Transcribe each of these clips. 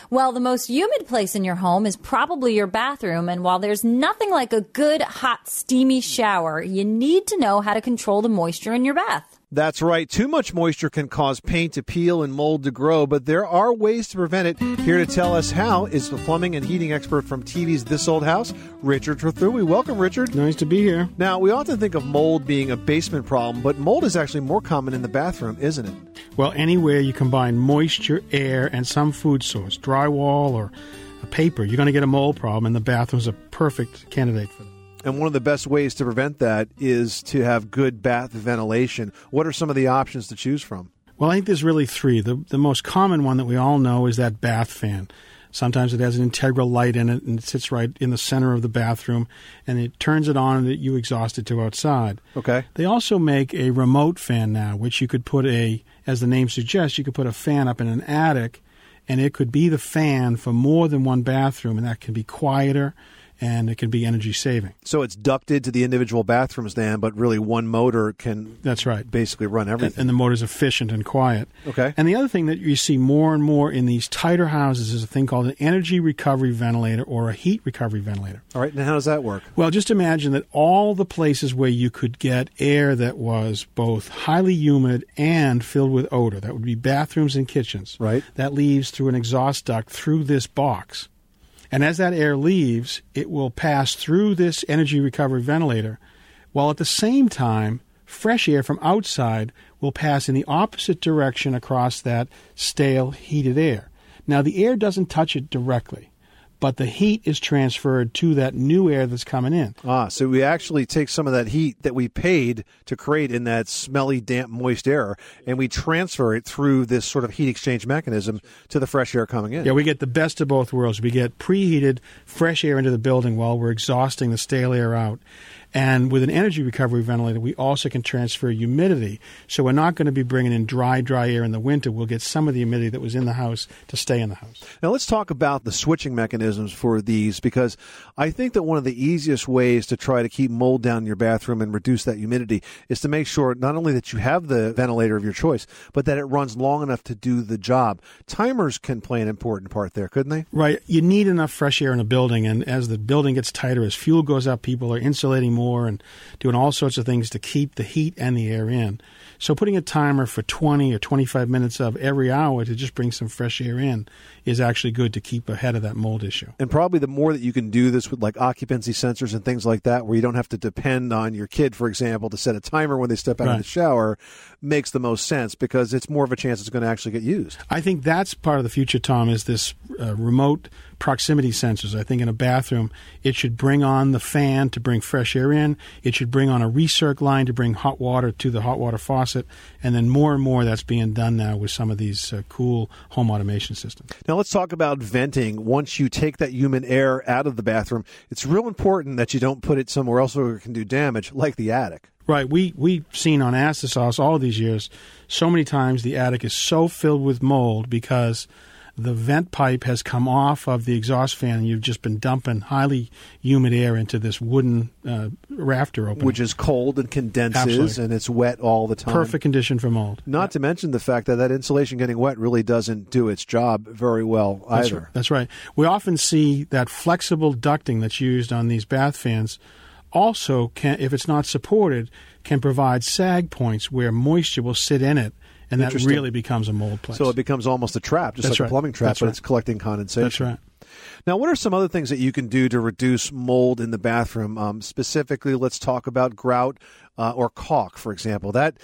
Well, the most humid place in your home is probably your bathroom, and while there's nothing like a good, hot, steamy shower, you need to know how to control the moisture in your bath. That's right. Too much moisture can cause paint to peel and mold to grow, but there are ways to prevent it. Here to tell us how is the plumbing and heating expert from TV's This Old House, Richard Trethewey. Welcome, Richard. Nice to be here. Now, we often think of mold being a basement problem, but mold is actually more common in the bathroom, isn't it? Well, anywhere you combine moisture, air, and some food source, drywall or a paper, you're going to get a mold problem, and the bathroom's a perfect candidate for that. And one of the best ways to prevent that is to have good bath ventilation. What are some of the options to choose from? Well, I think there's really three. The most common one that we all know is that bath fan. Sometimes it has an integral light in it, and it sits right in the center of the bathroom, and it turns it on and you exhaust it to outside. Okay. They also make a remote fan now, which you could put as the name suggests, you could put a fan up in an attic, and it could be the fan for more than one bathroom, and that can be quieter, and it can be energy saving. So it's ducted to the individual bathrooms then, but really one motor can That's right. basically run everything. And the motor's efficient and quiet. Okay. And the other thing that you see more and more in these tighter houses is a thing called an energy recovery ventilator or a heat recovery ventilator. All right, and how does that work? Well, just imagine that all the places where you could get air that was both highly humid and filled with odor, that would be bathrooms and kitchens. Right. That leaves through an exhaust duct through this box. And as that air leaves, it will pass through this energy recovery ventilator, while at the same time, fresh air from outside will pass in the opposite direction across that stale, heated air. Now, the air doesn't touch it directly, but the heat is transferred to that new air that's coming in. So we actually take some of that heat that we paid to create in that smelly, damp, moist air, and we transfer it through this sort of heat exchange mechanism to the fresh air coming in. Yeah, we get the best of both worlds. We get preheated, fresh air into the building while we're exhausting the stale air out. And with an energy recovery ventilator, we also can transfer humidity. So we're not going to be bringing in dry air in the winter. We'll get some of the humidity that was in the house to stay in the house. Now let's talk about the switching mechanisms for these, because I think that one of the easiest ways to try to keep mold down in your bathroom and reduce that humidity is to make sure not only that you have the ventilator of your choice, but that it runs long enough to do the job. Timers can play an important part there, couldn't they? Right. You need enough fresh air in a building, and as the building gets tighter, as fuel goes up, people are insulating more and doing all sorts of things to keep the heat and the air in. So putting a timer for 20 or 25 minutes of every hour to just bring some fresh air in is actually good to keep ahead of that mold issue. And probably the more that you can do this with like occupancy sensors and things like that, where you don't have to depend on your kid, for example, to set a timer when they step out of the shower, makes the most sense because it's more of a chance it's going to actually get used. I think that's part of the future, Tom, is this remote proximity sensors. I think in a bathroom, it should bring on the fan to bring fresh air in. It should bring on a recirc line to bring hot water to the hot water faucet. And then more and more that's being done now with some of these cool home automation systems. Now let's talk about venting. Once you take that humid air out of the bathroom, it's real important that you don't put it somewhere else where it can do damage, like the attic. Right. We've seen on Astor Sauce all these years, so many times the attic is so filled with mold because the vent pipe has come off of the exhaust fan and you've just been dumping highly humid air into this wooden rafter opening. Which is cold and condenses. Absolutely. And it's wet all the time. Perfect condition for mold. Not to mention the fact that insulation getting wet really doesn't do its job very well either. That's right. We often see that flexible ducting that's used on these bath fans also, can, if it's not supported, can provide sag points where moisture will sit in it, and that really becomes a mold place. So it becomes almost a trap, just like a plumbing trap, but it's collecting condensation. That's right. Now, what are some other things that you can do to reduce mold in the bathroom? Specifically, let's talk about grout or caulk, for example. That's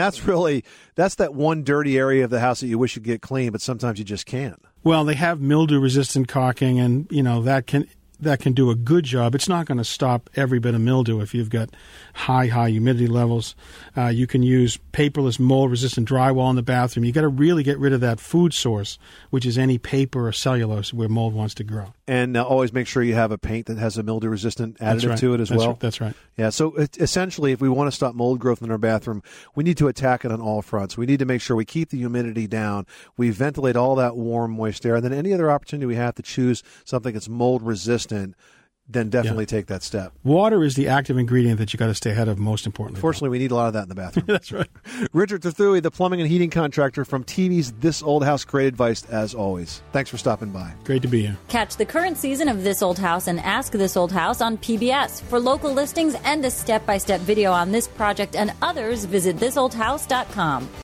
that one dirty area of the house that you wish you'd get clean, but sometimes you just can't. Well, they have mildew-resistant caulking, and that can do a good job. It's not going to stop every bit of mildew if you've got high humidity levels. You can use paperless mold-resistant drywall in the bathroom. You've got to really get rid of that food source, which is any paper or cellulose where mold wants to grow. And always make sure you have a paint that has a mildew-resistant additive to it as well. That's right. Yeah, so essentially, if we want to stop mold growth in our bathroom, we need to attack it on all fronts. We need to make sure we keep the humidity down, we ventilate all that warm, moist air, and then any other opportunity we have to choose something that's mold-resistant, then definitely take that step. Water is the active ingredient that you got to stay ahead of, most importantly. Fortunately, we need a lot of that in the bathroom. That's right. Richard Terthui, the plumbing and heating contractor from TV's This Old House. Great advice, as always. Thanks for stopping by. Great to be here. Catch the current season of This Old House and Ask This Old House on PBS. For local listings and a step-by-step video on this project and others, visit thisoldhouse.com.